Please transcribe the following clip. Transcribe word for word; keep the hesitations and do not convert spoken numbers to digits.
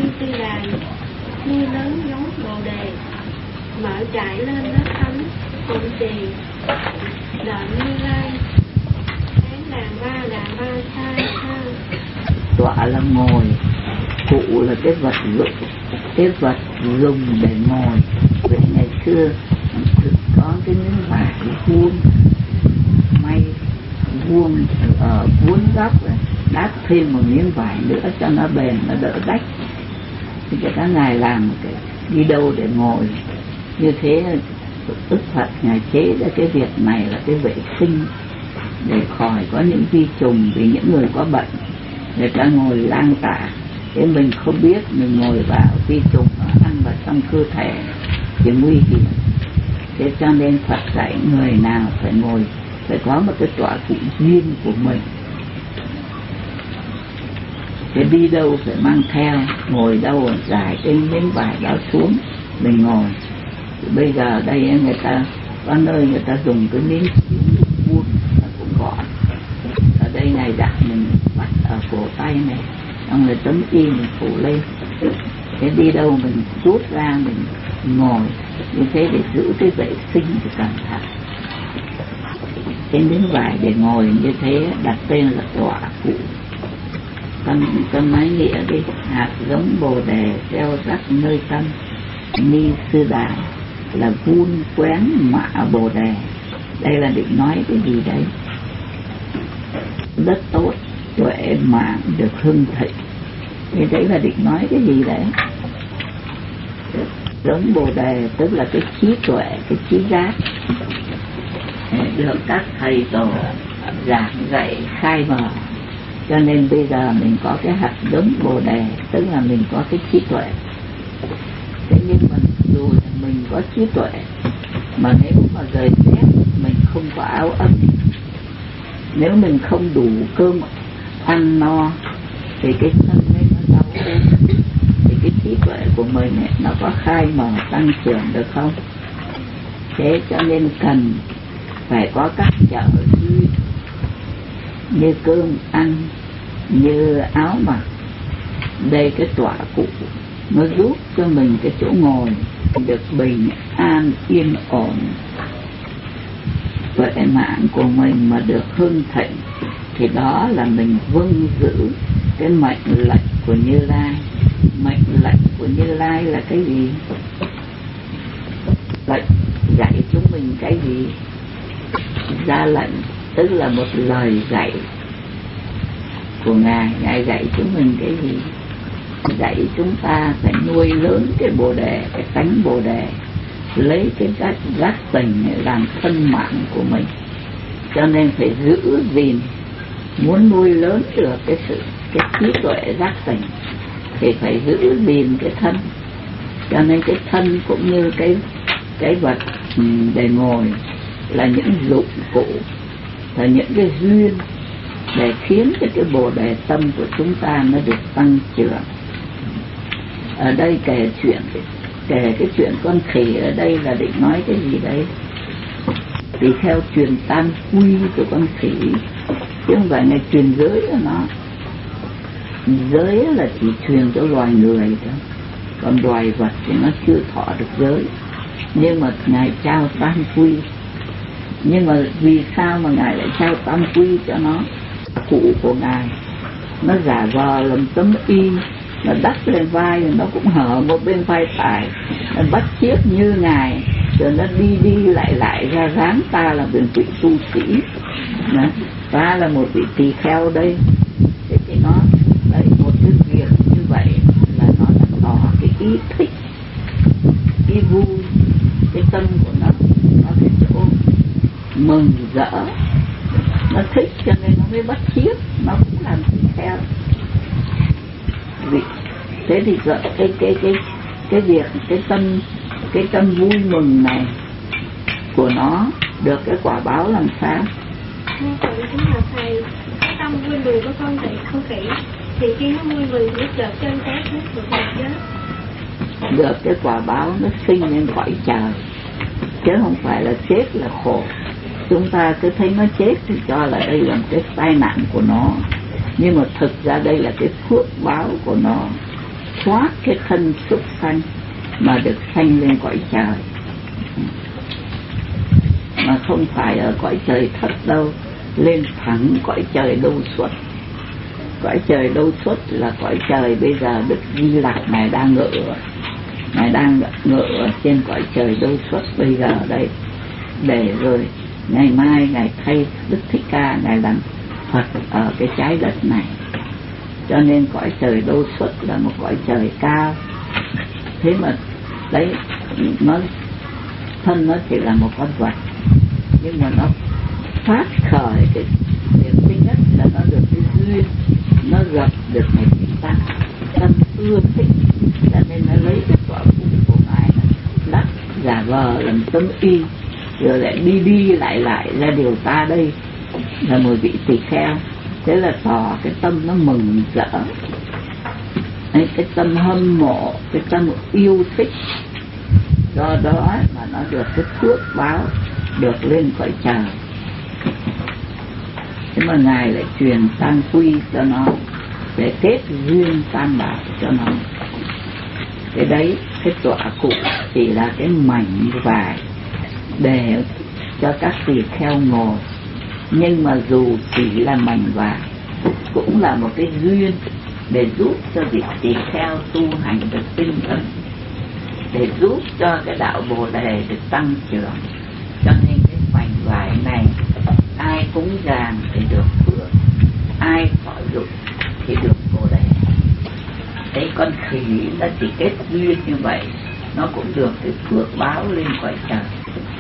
tư đài, như lớn giống bồ đề, mở trải lên lớp thánh, cùng trì, đợi Như Lai, tháng đàn ba đàn ba sai thơ. Tọa là ngồi, cụ là cái vật dụng, cái vật dùng để ngồi. Vậy ngày xưa có cái miếng vải vuông, may vuông ở vuông góc, đắp thêm một miếng vải nữa cho nó bền, nó đỡ rách. Thì các ngài làm cái đi đâu để ngồi như thế. Đức Phật ngài chế ra cái việc này là cái vệ sinh để khỏi có những vi trùng, vì những người có bệnh người ta ngồi lang tả, thế mình không biết, mình ngồi vào vi trùng nó ăn vào trong cơ thể thì nguy hiểm. Thế cho nên Phật dạy người nào phải ngồi, phải có một cái tọa cụ riêng của mình. Thế đi đâu phải mang theo, ngồi đâu giải cái miếng vải đó xuống mình ngồi. Thì bây giờ đây người ta có nơi người ta dùng cái miếng vuông nó cũng gọn. Ở đây này đặt mình bắt ở cổ tay này, xong rồi tấm y mình phủ lên. Thế đi đâu mình rút ra mình ngồi như thế để giữ cái vệ sinh của cẩn thận. Cái miếng vải để ngồi như thế đặt tên là tọa cụ. Tâm tâm ái nghĩa đi, hạt giống bồ đề gieo rắc nơi tâm, ni sư đài là vun quén mạ bồ đề. Đây là định nói cái gì đấy? Đất tốt, tuệ mạng được hưng thịnh. Thì đấy là định nói cái gì đấy? Giống bồ đề tức là cái trí tuệ, cái trí giác được các thầy tổ giảng dạy khai mở. Cho nên bây giờ mình có cái hạt giống bồ đề, tức là mình có cái trí tuệ. Thế nhưng mà dù là mình có trí tuệ, mà nếu mà rời rét mình không có áo ấm, nếu mình không đủ cơm ăn no thì cái thân ấy nó đau ốm, thì cái trí tuệ của mình ấy, nó có khai mở tăng trưởng được không? Thế cho nên cần phải có các trợ duyên như cơm ăn, như áo mặc. Đây cái tọa cụ nó giúp cho mình cái chỗ ngồi được bình an yên ổn, tuệ mạng của mình mà được hưng thịnh, thì đó là mình vâng giữ cái mệnh lệnh của Như Lai. Mệnh lệnh của Như Lai là cái gì? Lệnh dạy chúng mình cái gì? Ra lệnh tức là một lời dạy của Ngài. Ngài dạy chúng mình cái gì? Dạy chúng ta phải nuôi lớn cái bồ đề, cái tánh bồ đề, lấy cái giác, giác tình làm thân mạng của mình. Cho nên phải giữ gìn, muốn nuôi lớn được cái sự cái trí tuệ giác tình thì phải giữ gìn cái thân. Cho nên cái thân cũng như cái cái vật để ngồi là những dụng cụ, là những cái duyên để khiến cho cái bồ đề tâm của chúng ta nó được tăng trưởng. Ở đây kể chuyện, kể cái chuyện con khỉ ở đây là định nói cái gì đấy? Thì theo truyền tam quy của con khỉ, chứ không phải là truyền giới của nó. Giới là chỉ truyền cho loài người thôi, còn loài vật thì nó chưa thọ được giới. Nhưng mà Ngài trao tam quy. Nhưng mà vì sao mà Ngài lại trao tam quy cho nó? Cụ của Ngài nó giả vờ làm tấm y, nó đắp lên vai, nó cũng hở một bên vai phải, nó bắt chiếc như Ngài, rồi nó đi đi lại lại ra dáng ta là một vị tu sĩ, đó. Ta là một vị tỳ kheo đây. Thế thì nó đấy, một cái việc như vậy là nó đã tỏ cái ý thích, cái vui, cái tâm của nó, nó cái chỗ mừng rỡ, nó thích cho nên nó mới bắt chiếc, nó cũng làm tỳ kheo. Vì thế thì cái cái cái cái cái việc cái tâm cái tâm vui mừng này của nó được cái quả báo làm sao? Như vậy chính là thầy, tâm vui mừng của con khỉ không khỉ thì khi nó vui mừng nó chợt chân tét hết được một chết. Được cái quả báo nó sinh lên cõi trời, chứ không phải là chết là khổ. Chúng ta cứ thấy nó chết thì cho là đây là một cái tai nạn của nó, nhưng mà thực ra đây là cái phước báo của nó. thoát cái thân súc sanh mà được sanh lên cõi trời, mà không phải ở cõi trời thấp đâu, lên thẳng cõi trời đâu xuất. Cõi trời đâu xuất là cõi trời bây giờ Đức Di Lặc Ngài đang ngự, Ngài đang ngự ở trên cõi trời đâu xuất bây giờ đây, để rồi ngày mai Ngài thay Đức Thích Ca Ngài làm Phật ở cái trái đất này. Cho nên cõi trời đâu xuất là một cõi trời cao. Thế mà đấy, nó thân nó chỉ là một con vật, nhưng mà nó phát khởi cái niềm thứ nhất là nó được cái duyên, nó gặp được một vị tăng tâm ưa thích, cho nên nó lấy cái quả phụng của Ngài lắc giả vờ làm tâm y, rồi lại đi đi lại lại ra điều ta đây là một vị tỳ kheo. Thế là tỏ cái tâm nó mừng rỡ, đấy, cái tâm hâm mộ, cái tâm yêu thích, do đó mà nó được cái phước báo được lên cõi trời. Thế mà Ngài lại truyền tam quy cho nó, để kết duyên tam bảo cho nó. Cái đấy, cái tọa cụ chỉ là cái mảnh vải để cho các tỳ kheo ngồi, nhưng mà dù chỉ là mảnh vải cũng là một cái duyên để giúp cho vị tỳ kheo tu hành được tinh tấn, để giúp cho cái đạo Bồ Đề được tăng trưởng. Cho nên cái mảnh vải này ai cúng dường thì được phước, ai thọ dụng thì được Bồ Đề. Đấy, con khỉ nó chỉ kết duyên như vậy, nó cũng được cái phước báo lên cõi trời.